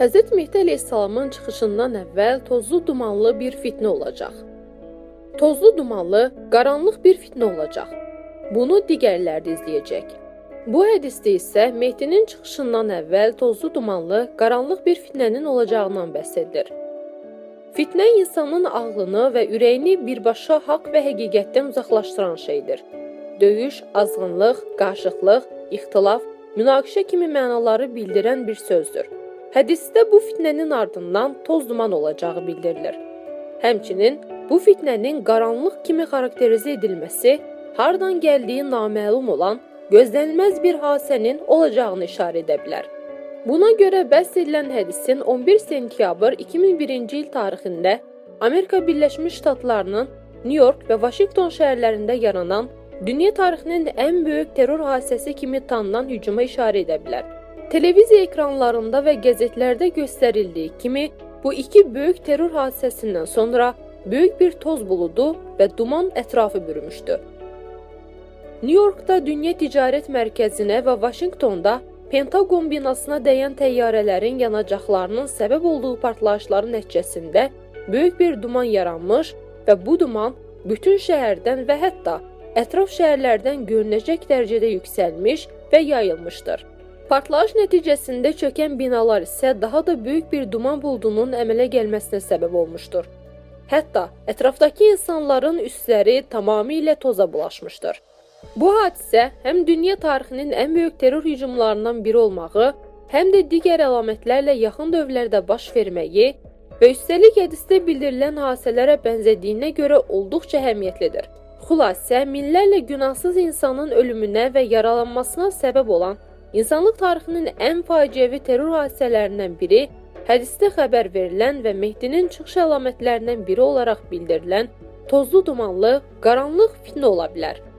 Həzrət Mehdi əleyhissalamın çıxışından əvvəl tozlu dumanlı bir fitnə olacaq. Tozlu dumanlı, qaranlıq bir fitnə olacaq. Bunu digərlər də izləyəcək. Bu hədisdə isə Mehdinin çıxışından əvvəl tozlu dumanlı, qaranlıq bir fitnənin olacağından bəhs edilir. Fitnə insanın ağlını və ürəyini birbaşa haqq və həqiqətdən uzaqlaşdıran şeydir. Döyüş, azğınlıq, qarşıtlıq, ixtilaf, münaqişə kimi mənaları bildirən bir sözdür. Hədisdə bu fitnənin ardından toz duman olacağı bildirilir. Həmçinin bu fitnənin qaranlıq kimi xarakterizə edilməsi, hardan gəldiyi naməlum olan, gözlənilməz bir hadisənin olacağını işarə edə bilər. Buna görə bəhs edilən hədisin 11 sentyabr 2001-ci il tarixində Amerika Birləşmiş Ştatlarının New York və Washington şəhərlərində yaranan dünya tarixinin ən böyük terror hadisəsi kimi tanınan hücuma işarə edə bilər. Televiziya ekranlarında və qəzetlərdə göstərildiyi kimi, bu iki böyük terror hadisəsindən sonra böyük bir toz buludu və duman ətrafı bürümüşdü. New Yorkda Dünya Ticarət Mərkəzinə və Washingtonda Pentagon binasına dəyən təyyarələrin yanacaqlarının səbəb olduğu partlayışların nəticəsində böyük bir duman yaranmış və bu duman bütün şəhərdən və hətta ətraf şəhərlərdən görünəcək dərəcədə yüksəlmiş və yayılmışdır. Partlayış nəticəsində çökən binalar isə daha da böyük bir duman buludunun əmələ gəlməsinə səbəb olmuşdur. Hətta ətrafdakı insanların üstləri tamamilə toza bulaşmışdır. Bu hadisə həm dünya tarixinin ən böyük terror hücumlarından biri olmağı, həm də digər əlamətlərlə yaxın dövrlərdə baş verməyi və üstəlik hədisdə bildirilən hadisələrə bənzədiyinə görə olduqca əhəmiyyətlidir. Xülasə, minlərlə günahsız insanın ölümünə və yaralanmasına səbəb olan İnsanlıq tarixinin ən faciəvi terror hadisələrindən biri, hədisdə xəbər verilən və Mehdinin çıxış əlamətlərindən biri olaraq bildirilən tozlu dumanlı, qaranlıq fitnə ola bilər.